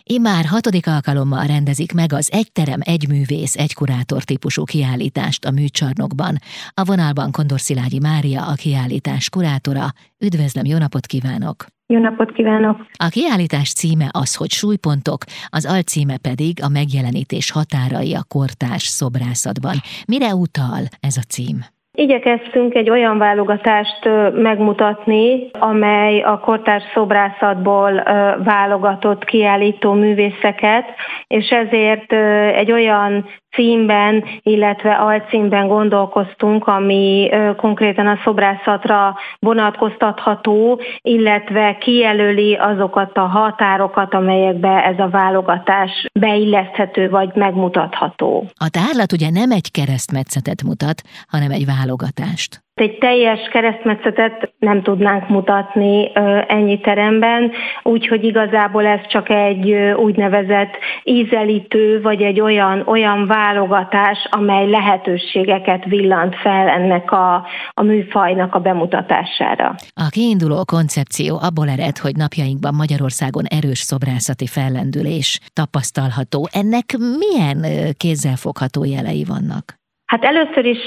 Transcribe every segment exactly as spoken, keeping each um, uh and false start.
Immár hatodik alkalommal rendezik meg az Egy terem, egy művész, egy kurátor típusú kiállítást a Műcsarnokban. A vonalban Kondor Szilágyi Mária, a kiállítás kurátora. Üdvözlöm, jó napot kívánok! Jó napot kívánok! A kiállítás címe az, hogy súlypontok, az alcíme pedig a megjelenítés határai a kortárs szobrászatban. Mire utal ez a cím? Igyekeztünk egy olyan válogatást megmutatni, amely a kortárs szobrászatból válogatott kiállító művészeket, és ezért egy olyan címben, illetve alcímben gondolkoztunk, ami konkrétan a szobrászatra vonatkoztatható, illetve kijelöli azokat a határokat, amelyekbe ez a válogatás beilleszthető vagy megmutatható. A tárlat ugye nem egy keresztmetszetet mutat, hanem egy válogatást. Egy teljes keresztmetszetet nem tudnánk mutatni ennyi teremben, úgyhogy igazából ez csak egy úgynevezett ízelítő, vagy egy olyan, olyan válogatás, amely lehetőségeket villant fel ennek a, a műfajnak a bemutatására. A kiinduló koncepció abból ered, hogy napjainkban Magyarországon erős szobrászati fellendülés tapasztalható. Ennek milyen kézzelfogható jelei vannak? Hát először is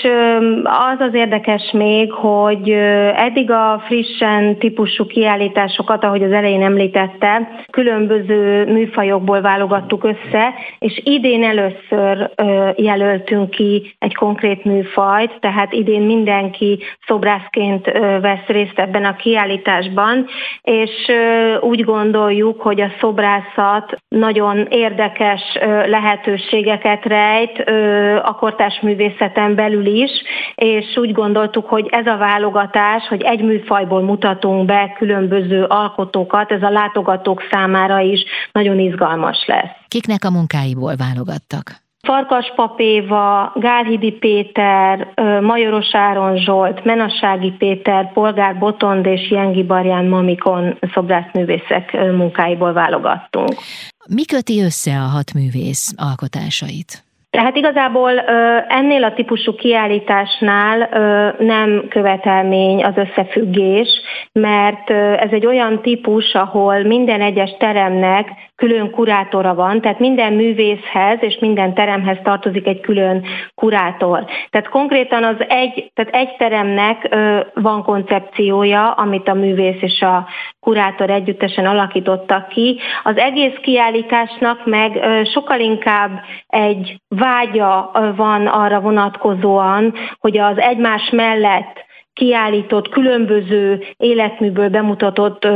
az az érdekes még, hogy eddig a frissen típusú kiállításokat, ahogy az elején említette, különböző műfajokból válogattuk össze, és idén először jelöltünk ki egy konkrét műfajt, tehát idén mindenki szobrászként vesz részt ebben a kiállításban, és úgy gondoljuk, hogy a szobrászat nagyon érdekes lehetőségeket rejt a kortárs művészeten belül is, és úgy gondoltuk, hogy ez a válogatás, hogy egy műfajból mutatunk be különböző alkotókat, ez a látogatók számára is nagyon izgalmas lesz. Kiknek a munkáiból válogattak? Farkas Pap Éva, Gálhidi Péter, Majoros Áron Zsolt, Menassági Péter, Polgár Botond és Jengi Barján Mamikon szobrászművészek munkáiból válogattunk. Mi köti össze a hat művész alkotásait? Tehát igazából ennél a típusú kiállításnál nem követelmény az összefüggés, mert ez egy olyan típus, ahol minden egyes teremnek külön kurátora van, tehát minden művészhez és minden teremhez tartozik egy külön kurátor. Tehát konkrétan az egy, tehát egy teremnek van koncepciója, amit a művész és a kurátor együttesen alakítottak ki. Az egész kiállításnak meg sokkal inkább egy vágya van arra vonatkozóan, hogy az egymás mellett kiállított, különböző életműből bemutatott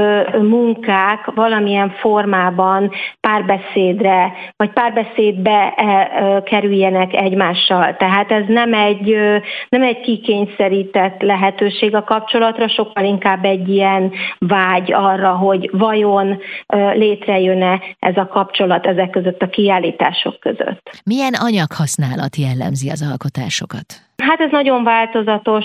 munkák valamilyen formában párbeszédre, vagy párbeszédbe kerüljenek egymással. Tehát ez nem egy, nem egy kikényszerített lehetőség a kapcsolatra, sokkal inkább egy ilyen vágy arra, hogy vajon létrejön-e ez a kapcsolat ezek között a kiállítások között. Milyen anyaghasználat jellemzi az alkotásokat? Hát ez nagyon változatos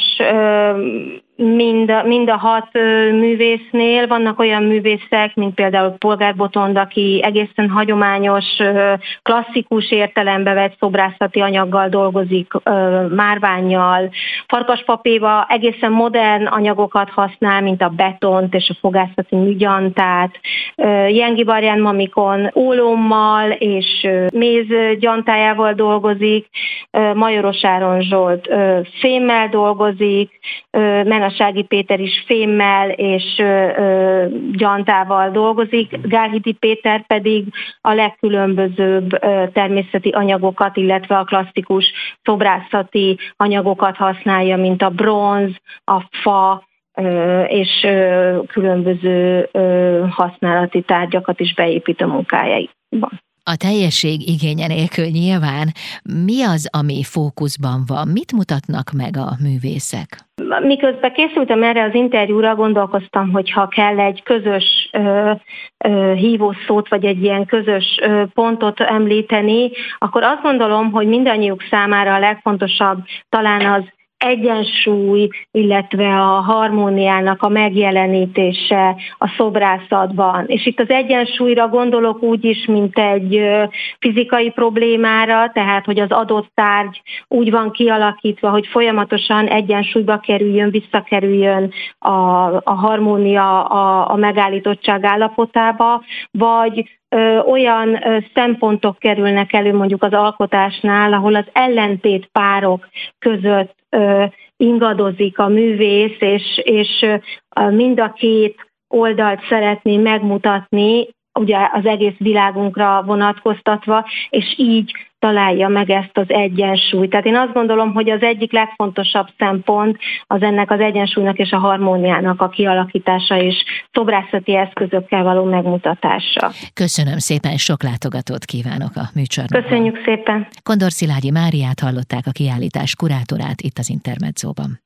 mind a, mind a hat művésznél. Vannak olyan művészek, mint például Polgár Botond, aki egészen hagyományos, klasszikus értelembe vett szobrászati anyaggal dolgozik, márvánnyal. Farkas Pap Éva egészen modern anyagokat használ, mint a betont és a fogászati műgyantát. Jengi Barján Mamikon ólommal és mézgyantájával dolgozik. Majoros Áron Zsolt fémmel dolgozik, Menassági Péter is fémmel és ö, gyantával dolgozik, Gálhidi Péter pedig a legkülönbözőbb ö, természeti anyagokat, illetve a klasszikus szobrászati anyagokat használja, mint a bronz, a fa, ö, és ö, különböző ö, használati tárgyakat is beépít a munkájaiban. A teljesség igénye nélkül nyilván mi az, ami fókuszban van? Mit mutatnak meg a művészek? Miközben készültem erre az interjúra, gondolkoztam, hogy ha kell egy közös ö, ö, hívószót, vagy egy ilyen közös ö, pontot említeni, akkor azt gondolom, hogy mindannyiuk számára a legfontosabb talán az egyensúly, illetve a harmóniának a megjelenítése a szobrászatban. És itt az egyensúlyra gondolok úgy is, mint egy fizikai problémára, tehát hogy az adott tárgy úgy van kialakítva, hogy folyamatosan egyensúlyba kerüljön, visszakerüljön a, a harmónia a, a megállítottság állapotába, vagy ö, olyan ö, szempontok kerülnek elő mondjuk az alkotásnál, ahol az ellentét párok között ö, ingadozik a művész, és, és ö, mind a két oldalt szeretné megmutatni, ugye az egész világunkra vonatkoztatva, és így találja meg ezt az egyensúlyt. Tehát én azt gondolom, hogy az egyik legfontosabb szempont az ennek az egyensúlynak és a harmóniának a kialakítása és szobrászati eszközökkel való megmutatása. Köszönöm szépen, sok látogatót kívánok a műcsarnokban. Köszönjük szépen! Kondor Szilágyi Máriát hallották, a kiállítás kurátorát itt az Intermedzóban.